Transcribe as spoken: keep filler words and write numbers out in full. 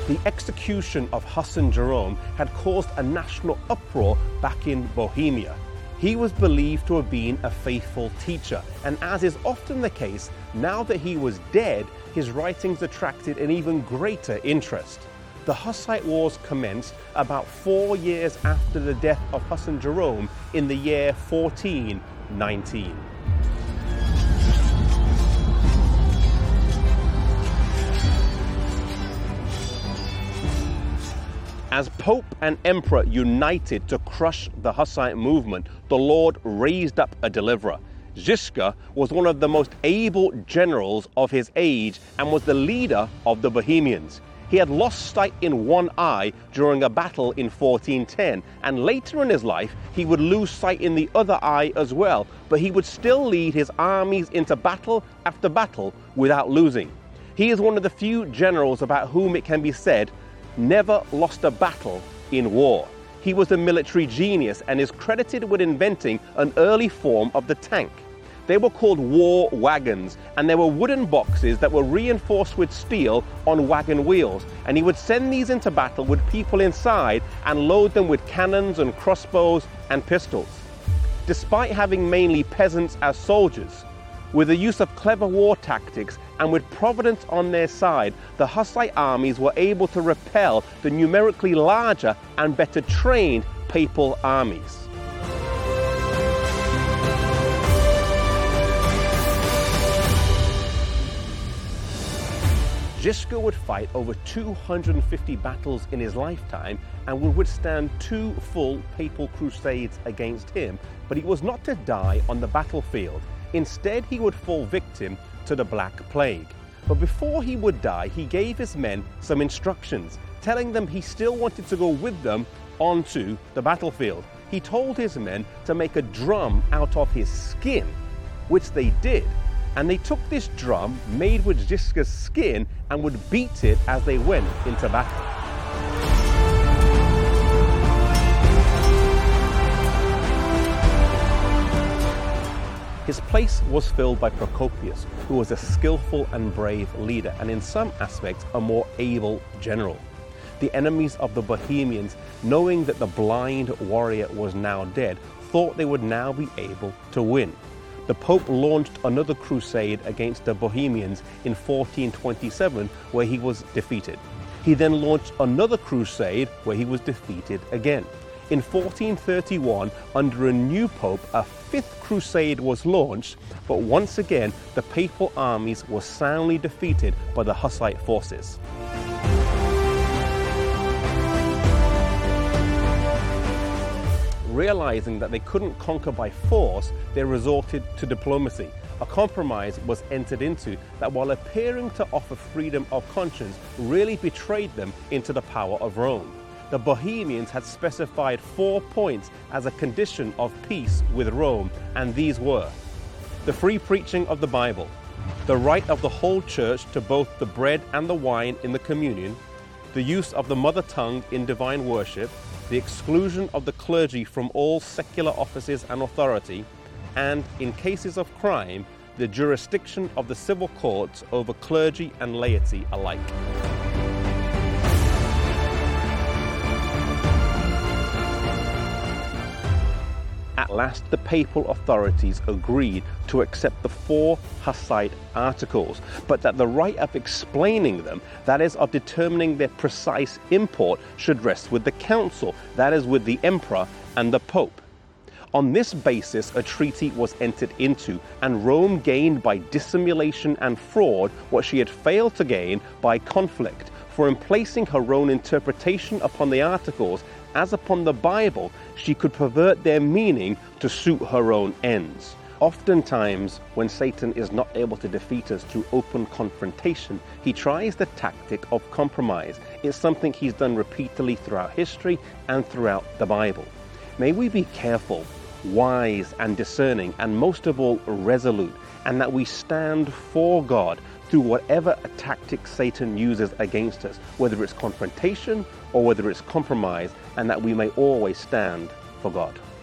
The execution of Hassan Jerome had caused a national uproar back in Bohemia. He was believed to have been a faithful teacher, and as is often the case, now that he was dead, his writings attracted an even greater interest. The Hussite Wars commenced about four years after the death of Hassan Jerome in the year fourteen nineteen. As Pope and Emperor united to crush the Hussite movement, the Lord raised up a deliverer. Žižka was one of the most able generals of his age and was the leader of the Bohemians. He had lost sight in one eye during a battle in fourteen ten, and later in his life he would lose sight in the other eye as well, but he would still lead his armies into battle after battle without losing. He is one of the few generals about whom it can be said, never lost a battle in war. He was a military genius and is credited with inventing an early form of the tank. They were called war wagons, and they were wooden boxes that were reinforced with steel on wagon wheels, and he would send these into battle with people inside and load them with cannons and crossbows and pistols. Despite having mainly peasants as soldiers, with the use of clever war tactics and with Providence on their side, the Hussite armies were able to repel the numerically larger and better trained papal armies. Žižka would fight over two hundred fifty battles in his lifetime and would withstand two full papal crusades against him, but he was not to die on the battlefield. Instead, he would fall victim to the Black Plague. But before he would die, he gave his men some instructions, telling them he still wanted to go with them onto the battlefield. He told his men to make a drum out of his skin, which they did. And they took this drum made with Žižka's skin and would beat it as they went into battle. His place was filled by Procopius, who was a skillful and brave leader, and in some aspects a more able general. The enemies of the Bohemians, knowing that the blind warrior was now dead, thought they would now be able to win. The Pope launched another crusade against the Bohemians in fourteen twenty-seven, where he was defeated. He then launched another crusade where he was defeated again. In fourteen thirty-one, under a new pope, a fifth crusade was launched, but once again the papal armies were soundly defeated by the Hussite forces. Realizing that they couldn't conquer by force, they resorted to diplomacy. A compromise was entered into that, while appearing to offer freedom of conscience, really betrayed them into the power of Rome. The Bohemians had specified four points as a condition of peace with Rome, and these were: the free preaching of the Bible, the right of the whole church to both the bread and the wine in the communion, the use of the mother tongue in divine worship, the exclusion of the clergy from all secular offices and authority, and, in cases of crime, the jurisdiction of the civil courts over clergy and laity alike. At last, the papal authorities agreed to accept the four Hussite articles, but that the right of explaining them, that is, of determining their precise import, should rest with the council, that is, with the emperor and the pope. On this basis, a treaty was entered into, and Rome gained by dissimulation and fraud what she had failed to gain by conflict. For in placing her own interpretation upon the articles, as upon the Bible, she could pervert their meaning to suit her own ends. Oftentimes, when Satan is not able to defeat us through open confrontation, he tries the tactic of compromise. It's something he's done repeatedly throughout history and throughout the Bible. May we be careful, wise and discerning, and most of all resolute, and that we stand for God through whatever a tactic Satan uses against us, whether it's confrontation or whether it's compromise, and that we may always stand for God.